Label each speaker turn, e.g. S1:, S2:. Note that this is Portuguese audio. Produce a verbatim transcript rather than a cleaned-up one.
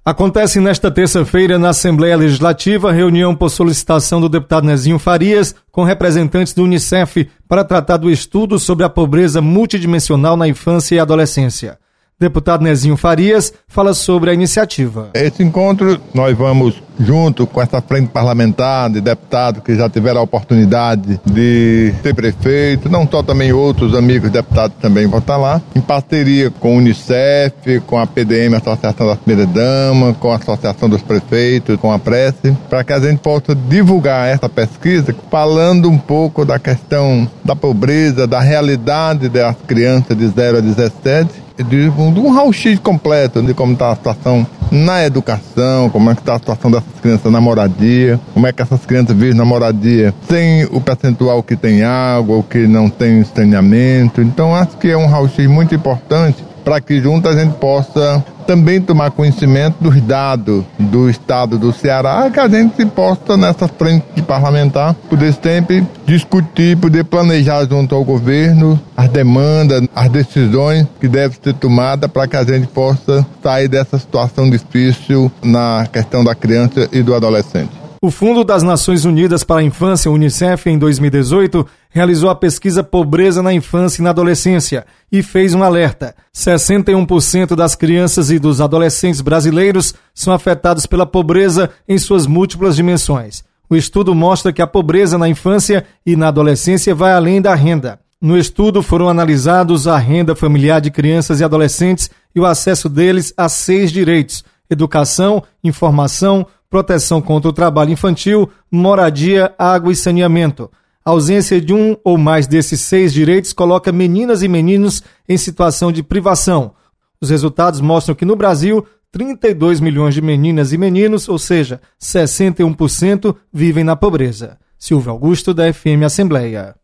S1: Acontece nesta terça-feira na Assembleia Legislativa reunião por solicitação do deputado Nezinho Farias com representantes do Unicef para tratar do estudo sobre a pobreza multidimensional na infância e adolescência. Deputado Nezinho Farias fala sobre a iniciativa.
S2: Esse encontro nós vamos, junto com essa frente parlamentar de deputados que já tiveram a oportunidade de ser prefeito, não só também outros amigos deputados também vão estar lá, em parceria com o Unicef, com a P D M, a Associação das Primeiras Damas, com a Associação dos Prefeitos, com a Prece, para que a gente possa divulgar essa pesquisa, falando um pouco da questão da pobreza, da realidade das crianças de zero a dezessete, de um raio-x completo de como está a situação na educação, como é que está a situação dessas crianças na moradia, como é que essas crianças vivem na moradia sem o percentual que tem água, o que não tem saneamento. Então acho que é um raio-x muito importante para que junto a gente possa também tomar conhecimento dos dados do estado do Ceará, que a gente possa, nessa frente de parlamentar, poder sempre discutir, poder planejar junto ao governo as demandas, as decisões que devem ser tomadas para que a gente possa sair dessa situação difícil na questão da criança e do adolescente.
S1: O Fundo das Nações Unidas para a Infância, Unicef, em dois mil e dezoito, realizou a pesquisa Pobreza na Infância e na Adolescência e fez um alerta. sessenta e um por cento das crianças e dos adolescentes brasileiros são afetados pela pobreza em suas múltiplas dimensões. O estudo mostra que a pobreza na infância e na adolescência vai além da renda. No estudo foram analisados a renda familiar de crianças e adolescentes e o acesso deles a seis direitos: educação, informação, proteção contra o trabalho infantil, moradia, água e saneamento. A ausência de um ou mais desses seis direitos coloca meninas e meninos em situação de privação. Os resultados mostram que no Brasil, trinta e dois milhões de meninas e meninos, ou seja, sessenta e um por cento, vivem na pobreza. Silvio Augusto, da F M Assembleia.